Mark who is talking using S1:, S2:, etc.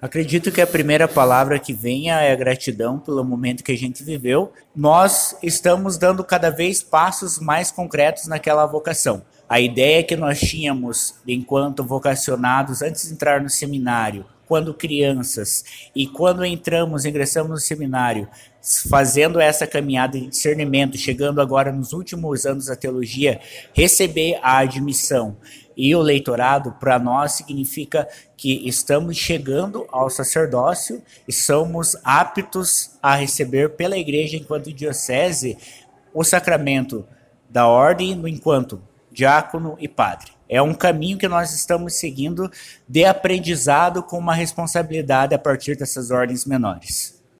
S1: Acredito que a primeira palavra que venha é a gratidão pelo momento que a gente viveu. Nós estamos dando cada vez passos mais concretos naquela vocação. A ideia que nós tínhamos enquanto vocacionados antes de entrar no seminário, quando crianças e quando ingressamos no seminário, fazendo essa caminhada de discernimento, chegando agora nos últimos anos da teologia, receber a admissão e o leitorado, para nós, significa que estamos chegando ao sacerdócio e somos aptos a receber pela igreja, enquanto diocese, o sacramento da ordem enquanto diácono e padre. É um caminho que nós estamos seguindo de aprendizado com uma responsabilidade a partir dessas ordens menores.